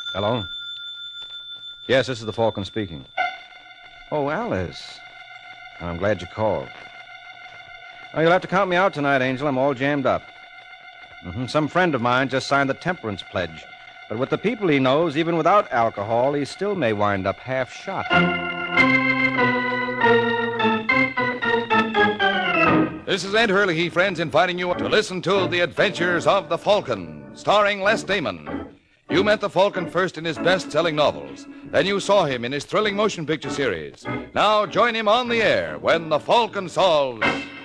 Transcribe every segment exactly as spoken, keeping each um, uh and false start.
Hello? Yes, this is the Falcon speaking. Oh, Alice. I'm glad you called. Oh, you'll have to count me out tonight, Angel. I'm all jammed up. Mm-hmm. Some friend of mine just signed the temperance pledge. But with the people he knows, even without alcohol, he still may wind up half shot. This is Ed Hurley, friends, inviting you to listen to The Adventures of the Falcon, starring Les Damon. You met the Falcon first in his best-selling novels. Then you saw him in his thrilling motion picture series. Now join him on the air when the Falcon solves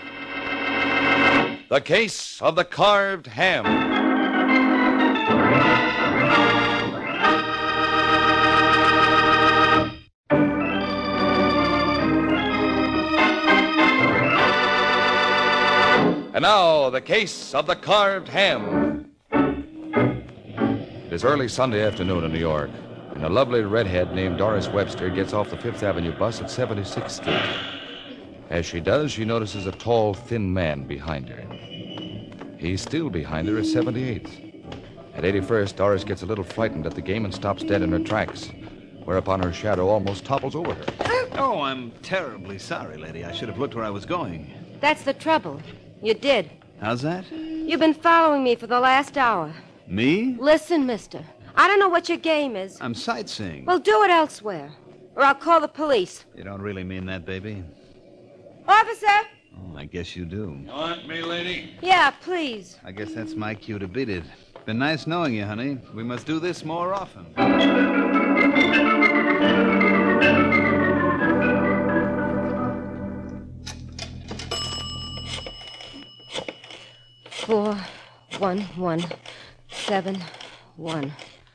The Case of the Carved Ham. And now, The Case of the Carved Ham. It is early Sunday afternoon in New York, and a lovely redhead named Doris Webster gets off the Fifth Avenue bus at seventy-sixth Street. As she does, she notices a tall, thin man behind her. He's still behind her at seventy-eighth. At eighty-first, Doris gets a little frightened at the game and stops dead in her tracks, whereupon her shadow almost topples over her. Oh, I'm terribly sorry, lady. I should have looked where I was going. That's the trouble. You did. How's that? You've been following me for the last hour. Me? Listen, mister. I don't know what your game is. I'm sightseeing. Well, do it elsewhere, or I'll call the police. You don't really mean that, baby? Officer! Oh, I guess you do. You want me, lady? Yeah, please. I guess that's my cue to beat it. Been nice knowing you, honey. We must do this more often. Four, one, one, seven, one.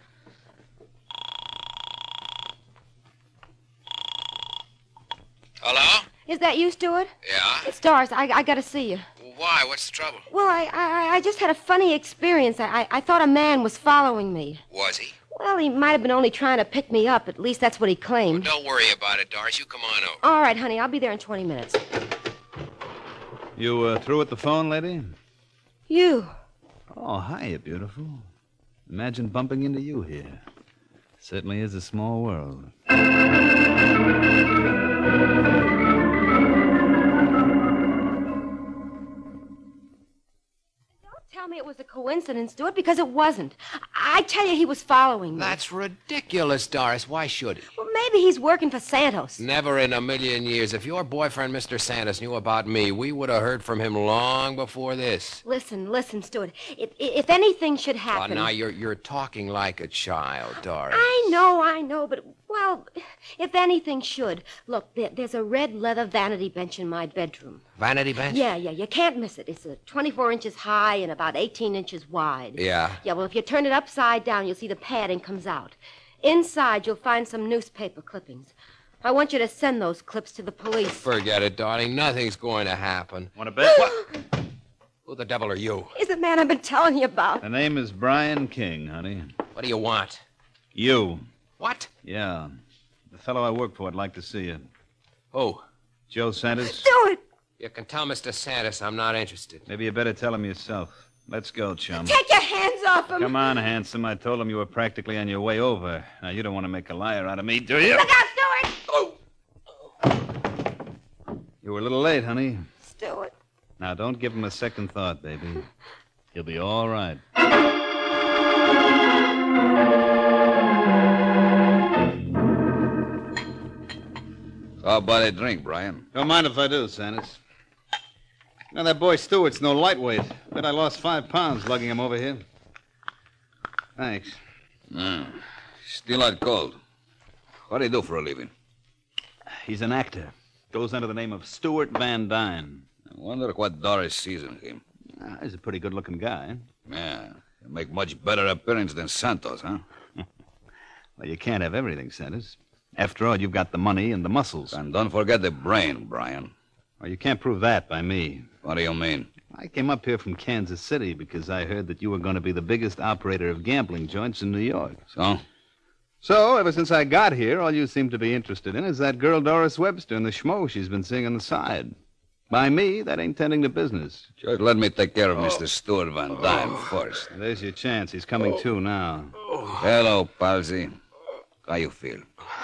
Hello? Is that you, Stuart? Yeah? It's Doris. I, I gotta see you. Why? What's the trouble? Well, I, I, I just had a funny experience. I, I, I thought a man was following me. Was he? Well, he might have been only trying to pick me up. At least that's what he claimed. Well, don't worry about it, Doris. You come on over. All right, honey. I'll be there in twenty minutes. You uh, through with the phone, lady? You. Oh, hiya, beautiful. Imagine bumping into you here. Certainly is a small world. Tell me it was a coincidence, Stuart, because it wasn't. I tell you he was following me. That's ridiculous, Doris. Why should he? Well, maybe he's working for Santos. Never in a million years. If your boyfriend, Mister Santos, knew about me, we would have heard from him long before this. Listen, listen, Stuart. If, if anything should Well, happen... now you're you're talking like a child, Doris. I know, I know, but, well, if anything should. Look, there, there's a red leather vanity bench in my bedroom. Vanity bench? Yeah, yeah, you can't miss it. It's uh, twenty-four inches high and about eighteen inches wide. Yeah. Yeah, well, if you turn it upside down, you'll see the padding comes out. Inside, you'll find some newspaper clippings. I want you to send those clips to the police. Forget it, darling. Nothing's going to happen. Want to bet? What? Who the devil are you? He's the man I've been telling you about. The name is Brian King, honey. What do you want? You. What? Yeah. The fellow I work for would like to see you. Who? Joe Santos. Do it. You can tell Mister Santos I'm not interested. Maybe you better tell him yourself. Let's go, chum. Take your hands off him. Come on, handsome. I told him you were practically on your way over. Now, you don't want to make a liar out of me, do you? Look out, Stuart. Oh! You were a little late, honey. Stuart. Now, don't give him a second thought, baby. He'll be all right. How about a drink, Brian? Don't mind if I do, Santos. Now, that boy Stewart's no lightweight. Bet I lost five pounds lugging him over here. Thanks. Mm. Still out cold. What do you do for a living? He's an actor. Goes under the name of Stuart Van Dyne. I wonder what Doris sees in him. Ah, he's a pretty good-looking guy. Yeah, he'll make much better appearance than Santos, huh? Well, you can't have everything, Santos. After all, you've got the money and the muscles. And don't forget the brain, Brian. Well, you can't prove that by me. What do you mean? I came up here from Kansas City because I heard that you were going to be the biggest operator of gambling joints in New York. So? So, ever since I got here, all you seem to be interested in is that girl Doris Webster and the schmo she's been seeing on the side. By me, that ain't tending to business. Just let me take care of Mister Stuart Van Dyne first. There's your chance. He's coming to now. Hello, Palsy. How you feel?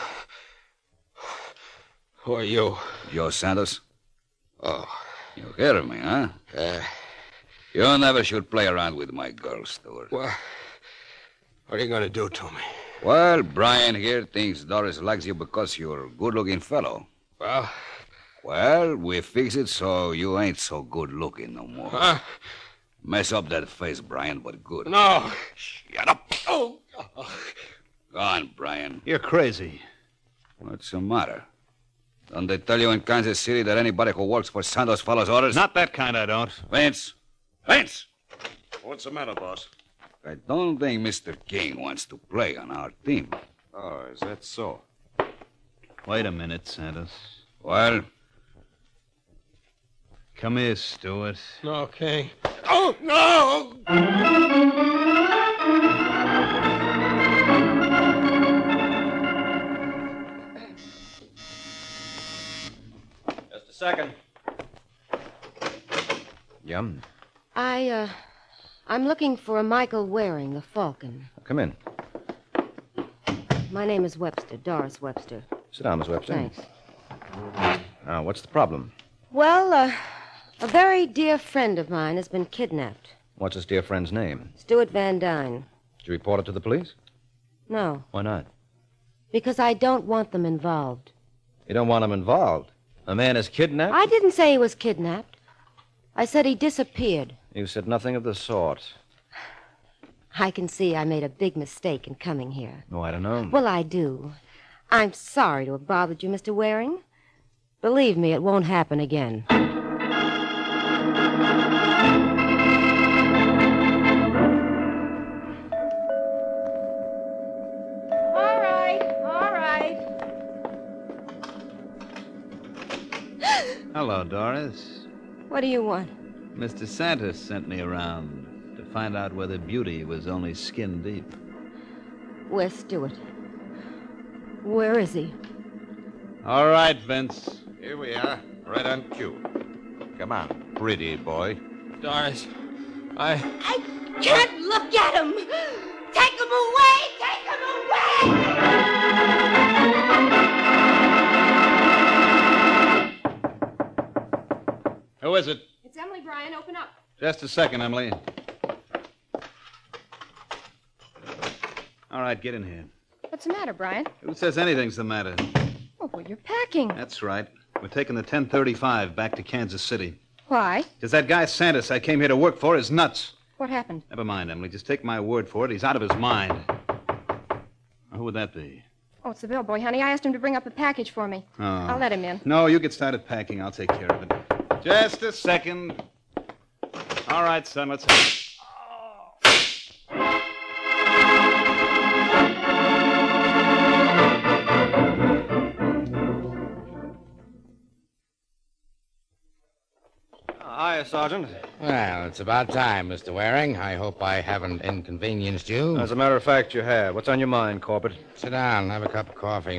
Who are you? Joe Santos? Oh. You hear me, huh? Uh, You never should play around with my girl, Stuart. well, what are you going to do to me? Well, Brian here thinks Doris likes you because you're a good-looking fellow. Well, Well, we fix it so you ain't so good-looking no more. huh? Mess up that face, Brian, but good. No. Shut up. Oh. Go on, Brian. You're crazy. What's the matter? Don't they tell you in Kansas City that anybody who works for Santos follows orders? Not that kind, I don't. Vince! Vince! What's the matter, boss? I don't think Mister King wants to play on our team. Oh, is that so? Wait a minute, Santos. Well, Come here, Stuart. No, King. Oh, no! Just a second. Yum. I, uh, I'm looking for a Michael Waring, the Falcon. Come in. My name is Webster, Doris Webster. Sit down, Miss Webster. Thanks. Now, what's the problem? Well, uh, a very dear friend of mine has been kidnapped. What's his dear friend's name? Stuart Van Dyne. Did you report it to the police? No, Why not? because I don't want them involved. You don't want him involved. A man is kidnapped? I didn't say he was kidnapped. I said he disappeared. You said nothing of the sort. I can see I made a big mistake in coming here. No, I don't know. Well, I do. I'm sorry to have bothered you, Mister Waring. Believe me, it won't happen again. All right, all right. Hello, Doris. What do you want? Mister Santos sent me around to find out whether Beauty was only skin deep. Where's Stuart? Where is he? All right, Vince. Here we are, right on cue. Come on, pretty boy. Doris, I... I can't look at him! Take him away! Take him away! Who is it? It's Emily, Brian. Open up. Just a second, Emily. All right, get in here. What's the matter, Brian? Who says anything's the matter? Oh, well, you're packing. That's right. We're taking the ten thirty-five back to Kansas City. Why? Because that guy Santos I came here to work for is nuts. What happened? Never mind, Emily. Just take my word for it. He's out of his mind. Now, who would that be? Oh, it's the bellboy, honey. I asked him to bring up a package for me. Oh. I'll let him in. No, you get started packing. I'll take care of it. Just a second. All right, son, let's have it. Hiya, Sergeant. Well, it's about time, Mister Waring. I hope I haven't inconvenienced you. As a matter of fact, you have. What's on your mind, Corbett? Sit down, have a cup of coffee.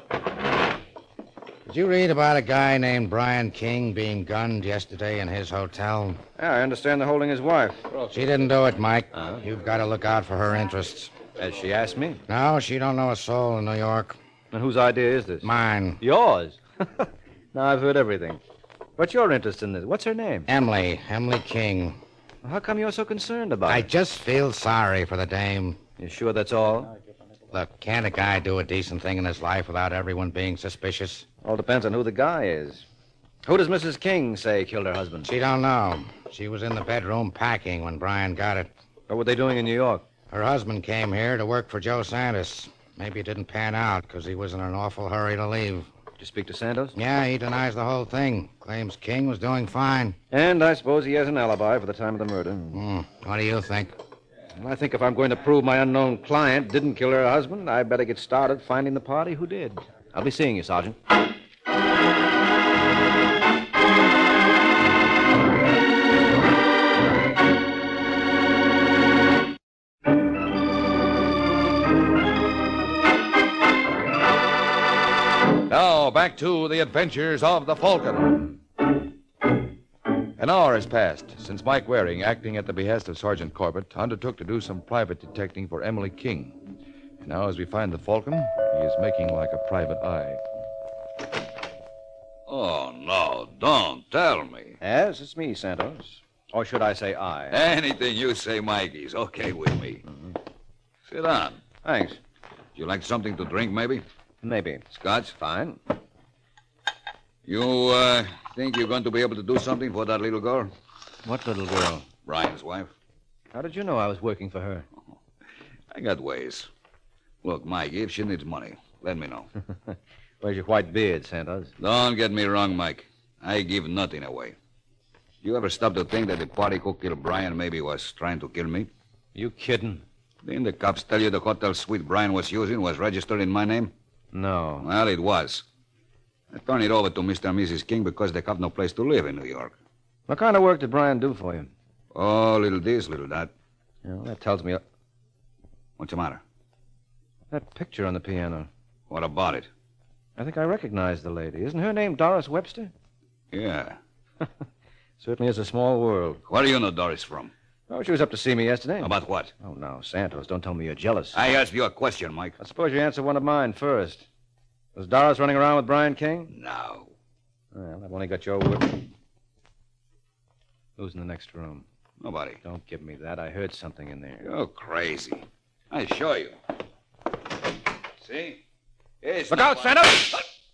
Did you read about a guy named Brian King being gunned yesterday in his hotel? Yeah, I understand they're holding his wife. She didn't do it, Mike. Uh-huh. You've got to look out for her interests. As she asked me. No, she don't know a soul in New York. And whose idea is this? Mine. Yours. Now, I've heard everything. What's your interest in this? What's her name? Emily. Emily King. How come you're so concerned about I it? just feel sorry for the dame. You sure that's all? Look, can't a guy do a decent thing in his life without everyone being suspicious? All depends on who the guy is. Who does Missus King say killed her husband? She don't know. She was in the bedroom packing when Brian got it. What were they doing in New York? Her husband came here to work for Joe Santos. Maybe it didn't pan out because he was in an awful hurry to leave. Did you speak to Santos? Yeah, he denies the whole thing. Claims King was doing fine. And I suppose he has an alibi for the time of the murder. Hmm. What do you think? Well, I think if I'm going to prove my unknown client didn't kill her husband, I better get started finding the party who did. I'll be seeing you, Sergeant. Now, back to the adventures of the Falcon. An hour has passed since Mike Waring, acting at the behest of Sergeant Corbett, undertook to do some private detecting for Emily King. And now, as we find the Falcon, he is making like a private eye. Oh, no, don't tell me. Yes, it's me, Santos. Or should I say I? Anything you say, Mikey's okay with me. Mm-hmm. Sit down. Thanks. You like something to drink, maybe? Maybe. Scotch? Fine. You, uh, think you're going to be able to do something for that little girl? What little girl? Brian's wife. How did you know I was working for her? I got ways. Look, Mikey, if she needs money, let me know. Where's your white beard, Santos? Don't get me wrong, Mike. I give nothing away. You ever stop to think that the party who killed Brian maybe was trying to kill me? You kidding? Didn't the cops tell you the hotel suite Brian was using was registered in my name? No. Well, it was. I turned it over to Mister and Missus King because they have no place to live in New York. What kind of work did Brian do for you? Oh, little this, little that. Yeah, well, that tells me... What's the matter? That picture on the piano. What about it? I think I recognize the lady. Isn't her name Doris Webster? Yeah. Certainly is a small world. Where do you know Doris from? Oh, she was up to see me yesterday. About what? Oh, no, Santos, don't tell me you're jealous. I asked you a question, Mike. I suppose you answer one of mine first. Was Doris running around with Brian King? No. Well, I've only got your word. Who's in the next room? Nobody. Don't give me that. I heard something in there. You're crazy. I show you. See? It's Look out, Santos!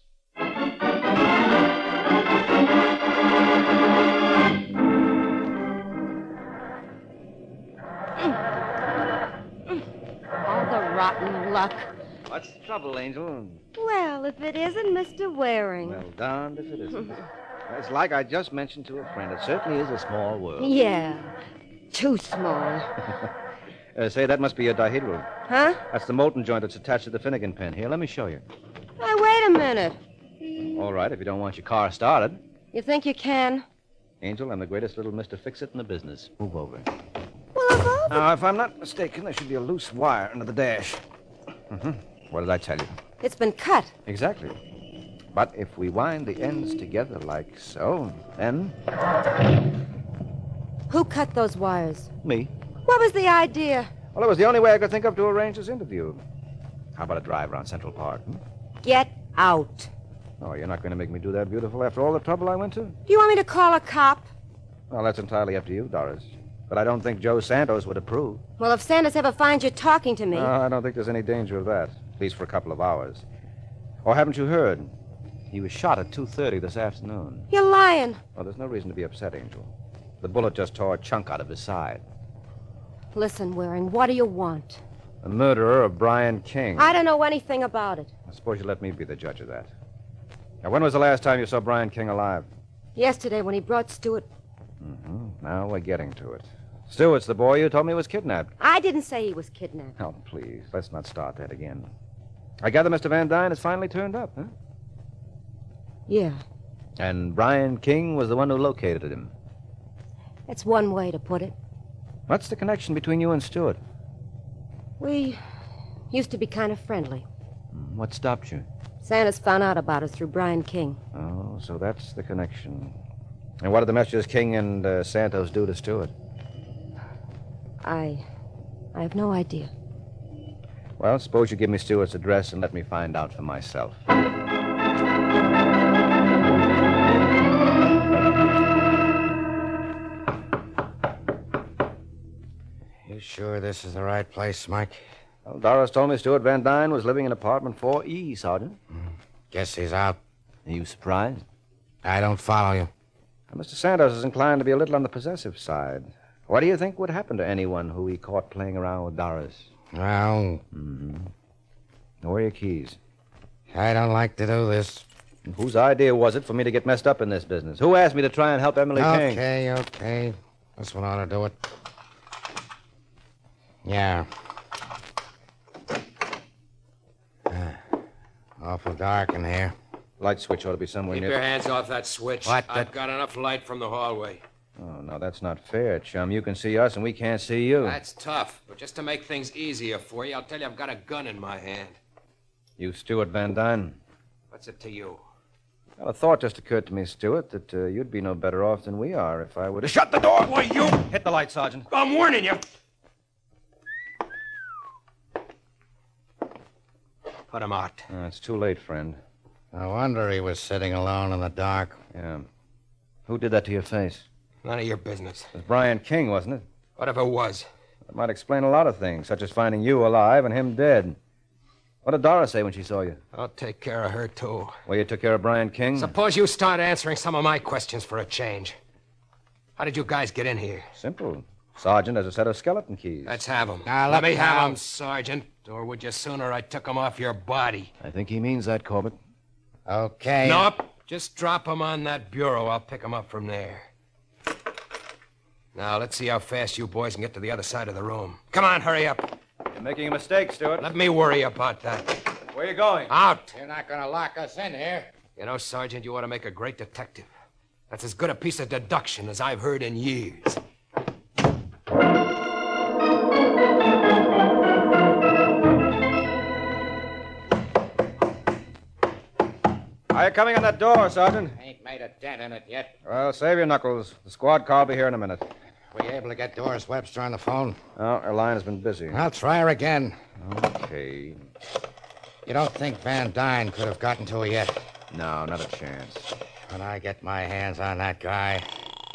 All the rotten luck. What's the trouble, Angel? Well, if it isn't Mister Waring. Well, darned if it isn't. It's like I just mentioned to a friend. It certainly is a small world. Yeah, too small. Uh, say, that must be a dihedral. Huh? That's the molten joint that's attached to the Finnegan pin. Here, let me show you. Hey, wait a minute. All right, if you don't want your car started. You think you can? Angel, I'm the greatest little Mister Fix-It in the business. Move over. Well, if all the... Now, if I'm not mistaken, there should be a loose wire under the dash. Mm-hmm. What did I tell you? It's been cut. Exactly. But if we wind the ends together like so, then... Who cut those wires? Me. What was the idea? Well, it was the only way I could think of to arrange this interview. How about a drive around Central Park? Hmm? Get out. Oh, you're not going to make me do that, beautiful, after all the trouble I went to? Do you want me to call a cop? Well, that's entirely up to you, Doris. But I don't think Joe Santos would approve. Well, if Santos ever finds you talking to me... No, I don't think there's any danger of that, at least for a couple of hours. Or haven't you heard? He was shot at two thirty this afternoon. You're lying. Well, there's no reason to be upset, Angel. The bullet just tore a chunk out of his side. Listen, Waring, what do you want? The murderer of Brian King. I don't know anything about it. I suppose you let me be the judge of that. Now, when was the last time you saw Brian King alive? Yesterday, when he brought Stewart... Mm-hmm. Now we're getting to it. Stewart's the boy you told me was kidnapped. I didn't say he was kidnapped. Oh, please, let's not start that again. I gather Mister Van Dyne has finally turned up, huh? Yeah, And Brian King was the one who located him. that's one way to put it. What's the connection between you and Stewart? We used to be kind of friendly. What stopped you? Santos found out about us through Brian King. Oh, so that's the connection. And what did the messages King and uh, Santos do to Stewart? I... I have no idea. Well, suppose you give me Stewart's address and let me find out for myself. You sure this is the right place, Mike? Well, Doris told me Stewart Van Dyne was living in apartment four E, Sergeant. Guess he's out. Are you surprised? I don't follow you. Now, Mister Santos is inclined to be a little on the possessive side. What do you think would happen to anyone who he caught playing around with Doris? Well, Mm-hmm. Where are your keys? I don't like to do this. Whose idea was it for me to get messed up in this business? Who asked me to try and help Emily King? Okay, okay. This one ought to do it. Yeah. Ah, awful dark in here. Light switch ought to be somewhere Keep near... your hands off that switch. What? I've That- got enough light from the hallway. Oh, no, that's not fair, chum. You can see us and we can't see you. That's tough, but just to make things easier for you, I'll tell you I've got a gun in my hand. You Stewart Van Dyne? What's it to you? Well, a thought just occurred to me, Stewart, that uh, you'd be no better off than we are if I were to shut the door. Why, you... Hit the light, Sergeant. I'm warning you. Put him out. Uh, it's too late, friend. No wonder he was sitting alone in the dark. Yeah. Who did that to your face? None of your business. It was Brian King, wasn't it? Whatever it was. That might explain a lot of things, such as finding you alive and him dead. What did Doris say when she saw you? I'll take care of her, too. Well, you took care of Brian King? Suppose you start answering some of my questions for a change. How did you guys get in here? Simple. Sergeant has a set of skeleton keys. Let's have them. Now, let let me have now. them, Sergeant. Or would you sooner I took them off your body? I think he means that, Corbett. Okay. Nope. Just drop them on that bureau. I'll pick them up from there. Now, let's see how fast you boys can get to the other side of the room. Come on, hurry up. You're making a mistake, Stewart. Let me worry about that. Where are you going? Out. You're not going to lock us in here. You know, Sergeant, you ought to make a great detective. That's as good a piece of deduction as I've heard in years. Are you coming on that door, Sergeant? Ain't made a dent in it yet. Well, save your knuckles. The squad car will be here in a minute. Were you able to get Doris Webster on the phone? Oh, her line has been busy. I'll try her again. Okay. You don't think Van Dyne could have gotten to her yet? No, not a chance. When I get my hands on that guy.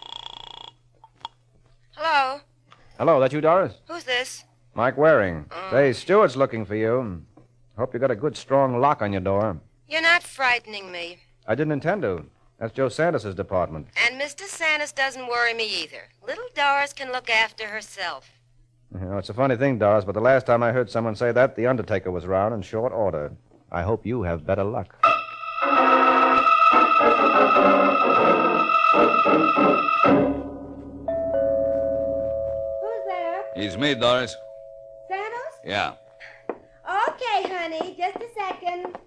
Hello? Hello, that you, Doris? Who's this? Mike Waring. Oh. Say, Stewart's looking for you. Hope you got a good, strong lock on your door. You're not frightening me. I didn't intend to. That's Joe Sanders' department. And Mister Sanders doesn't worry me either. Little Doris can look after herself. You know, it's a funny thing, Doris, but the last time I heard someone say that, the Undertaker was around in short order. I hope you have better luck. Who's there? It's me, Doris. Santos? Yeah. Okay, honey. Just a second.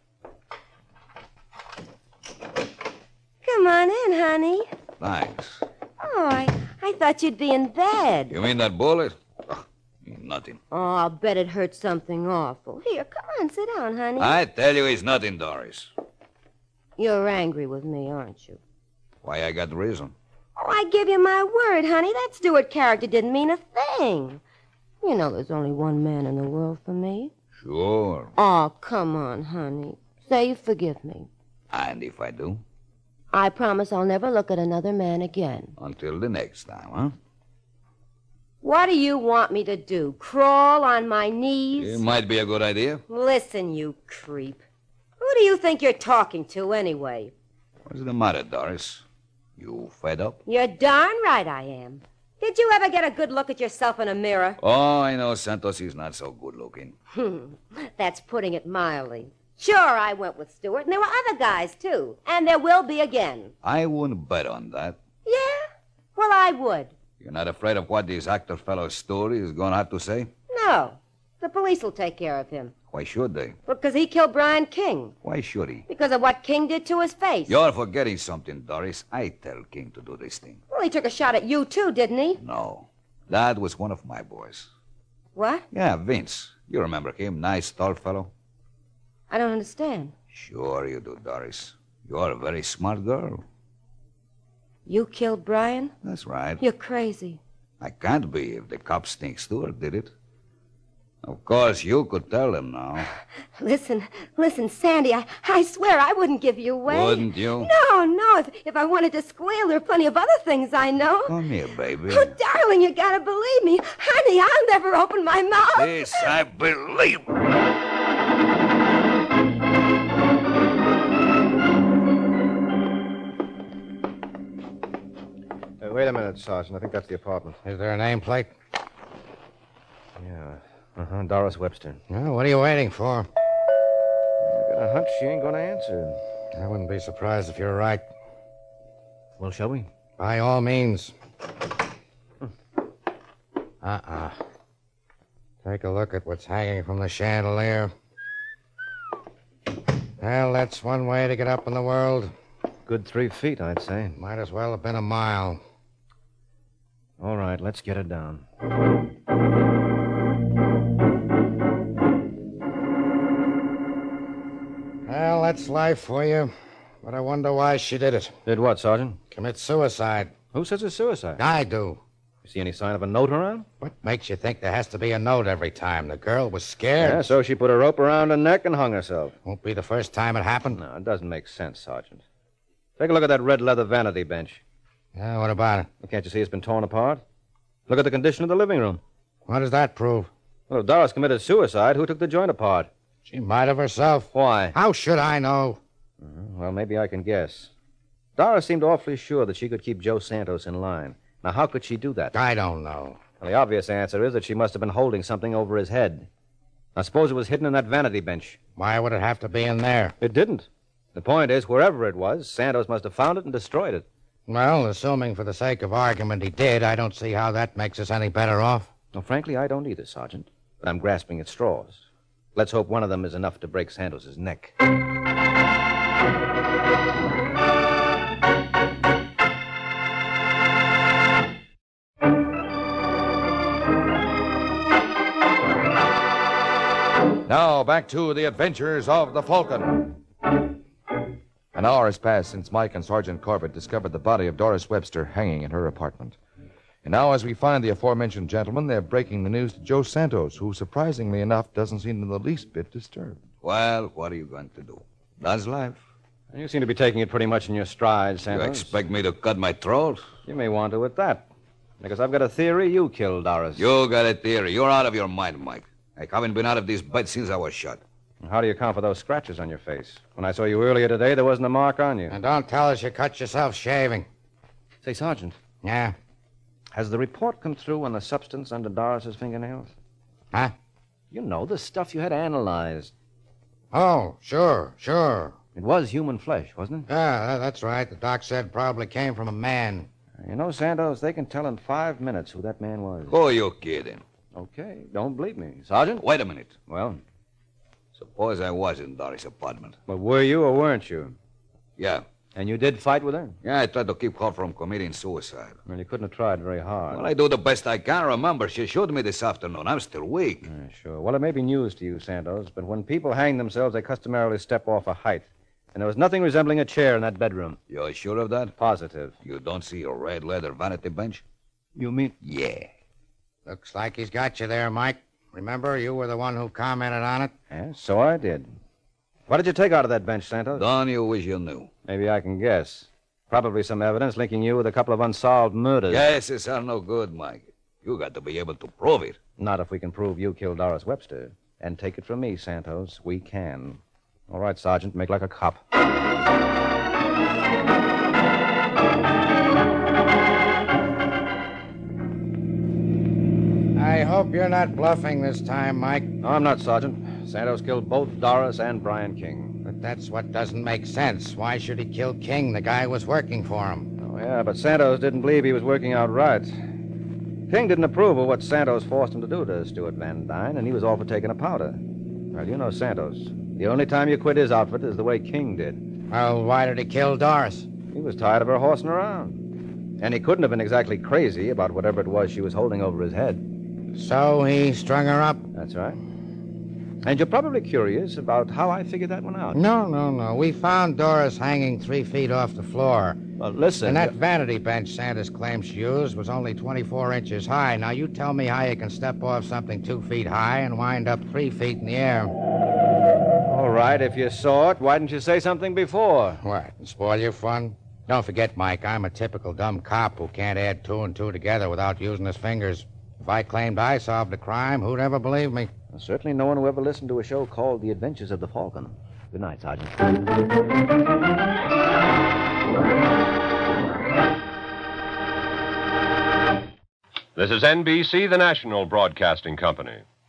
Come on in, honey. Thanks. Oh, I, I thought you'd be in bed. You mean that bullet? Oh, nothing. Oh, I'll bet it hurt something awful. Here, come on, sit down, honey. I tell you, it's nothing, Doris. You're angry with me, aren't you? Why, I got reason. Oh, I give you my word, honey. That Stewart character didn't mean a thing. You know there's only one man in the world for me. Sure. Oh, come on, honey. Say you forgive me. And if I do? I promise I'll never look at another man again. Until the next time, huh? What do you want me to do? Crawl on my knees? It might be a good idea. Listen, you creep. Who do you think you're talking to, anyway? What's the matter, Doris? You fed up? You're darn right I am. Did you ever get a good look at yourself in a mirror? Oh, I know Santos is not so good looking. Hmm, that's putting it mildly. Sure, I went with Stewart, and there were other guys, too. And there will be again. I wouldn't bet on that. Yeah? Well, I would. You're not afraid of what this actor fellow's story is going to have to say? No. The police will take care of him. Why should they? Because he killed Brian King. Why should he? Because of what King did to his face. You're forgetting something, Doris. I tell King to do this thing. Well, he took a shot at you, too, didn't he? No. That was one of my boys. What? Yeah, Vince. You remember him. Nice, tall fellow. I don't understand. Sure you do, Doris. You're a very smart girl. You killed Brian? That's right. You're crazy. I can't be if the cops think Stewart did it. Of course, you could tell them now. Listen, listen, Sandy, I, I swear I wouldn't give you away. Wouldn't you? No, no. If, if I wanted to squeal, there are plenty of other things I know. Come here, baby. Oh, darling, you gotta believe me. Honey, I'll never open my mouth. This I believe. Uh, wait a minute, Sergeant. I think that's the apartment. Is there a nameplate? Yeah. Uh-huh. Doris Webster. Well, what are you waiting for? I got a hunch she ain't going to answer. I wouldn't be surprised if you're right. Well, shall we? By all means. Uh-uh. Take a look at what's hanging from the chandelier. Well, that's one way to get up in the world. Good three feet, I'd say. Might as well have been a mile. All right, let's get it down. Well, that's life for you. but I wonder why she did it. Did what, Sergeant? Commit suicide. Who says it's suicide? I do. You see any sign of a note around? What makes you think there has to be a note every time? The girl was scared. Yeah, so she put a rope around her neck and hung herself. Won't be the first time it happened. No, it doesn't make sense, Sergeant. Take a look at that red leather vanity bench. Yeah, what about it? Well, can't you see it's been torn apart? Look at the condition of the living room. What does that prove? Well, if Doris committed suicide, who took the joint apart? She might have herself. Why? How should I know? Uh, well, maybe I can guess. Doris seemed awfully sure that she could keep Joe Santos in line. Now, how could she do that? I don't know. Well, the obvious answer is that she must have been holding something over his head. I suppose it was hidden in that vanity bench. Why would it have to be in there? It didn't. The point is, wherever it was, Santos must have found it and destroyed it. Well, assuming for the sake of argument he did, I don't see how that makes us any better off. Well, frankly, I don't either, Sergeant. But I'm grasping at straws. Let's hope one of them is enough to break Santos's neck. Now, back to the adventures of the Falcon. An hour has passed since Mike and Sergeant Corbett discovered the body of Doris Webster hanging in her apartment. And now, as we find the aforementioned gentlemen, they're breaking the news to Joe Santos, who, surprisingly enough, doesn't seem in the least bit disturbed. Well, what are you going to do? That's life. You seem to be taking it pretty much in your stride, You Santos. expect me to cut my throat? You may want to at that. Because I've got a theory you killed Doris. You got a theory. You're out of your mind, Mike. I haven't been out of this bed since I was shot. How do you account for those scratches on your face? When I saw you earlier today, there wasn't a mark on you. And don't tell us you cut yourself shaving. Say, Sergeant, Yeah? has the report come through on the substance under Doris's fingernails? Huh? You know, the stuff you had analyzed. Oh, sure, sure. It was human flesh, wasn't it? Yeah, tha- that's right. The doc said probably came from a man. You know, Santos, they can tell in five minutes who that man was. Who are you kidding? Okay, don't bleep me. Sergeant? Wait a minute. Well, Suppose I was in Doris' apartment. but were you or weren't you? Yeah. And you did fight with her? Yeah, I tried to keep her from committing suicide. Well, you couldn't have tried very hard. Well, I do the best I can. Remember, she shot me this afternoon. I'm still weak. Yeah, sure. Well, it may be news to you, Santos, but when people hang themselves, they customarily step off a height. And there was nothing resembling a chair in that bedroom. You're sure of that? Positive. You don't see a red leather vanity bench? You mean? Yeah. Looks like he's got you there, Mike. Remember, you were the one who commented on it? Yeah, so I did. What did you take out of that bench, Santos? Don't you wish you knew? Maybe I can guess. Probably some evidence linking you with a couple of unsolved murders. Guesses are no good, Mike. You got to be able to prove it. Not if we can prove you killed Doris Webster. And take it from me, Santos, we can. All right, Sergeant, make like a cop. I hope you're not bluffing this time, Mike. No, I'm not, Sergeant. Santos killed both Doris and Brian King. But that's what doesn't make sense. Why should he kill King? The guy was working for him. Oh, yeah, but Santos didn't believe he was working out right. King didn't approve of what Santos forced him to do to Stuart Van Dyne, and he was all for taking a powder. Well, you know Santos. The only time you quit his outfit is the way King did. Well, why did he kill Doris? He was tired of her horsing around. And he couldn't have been exactly crazy about whatever it was she was holding over his head. So he strung her up? That's right. And you're probably curious about how I figured that one out. No, no, no. We found Doris hanging three feet off the floor. Well, listen. And that vanity bench Santos claims she used was only twenty-four inches high. Now, you tell me how you can step off something two feet high and wind up three feet in the air. All right, if you saw it, why didn't you say something before? What, and spoil your fun? Don't forget, Mike, I'm a typical dumb cop who can't add two and two together without using his fingers. If I claimed I solved a crime, who'd ever believe me? Well, certainly no one who ever listened to a show called The Adventures of the Falcon. Good night, Sergeant. This is N B C, the national broadcasting company.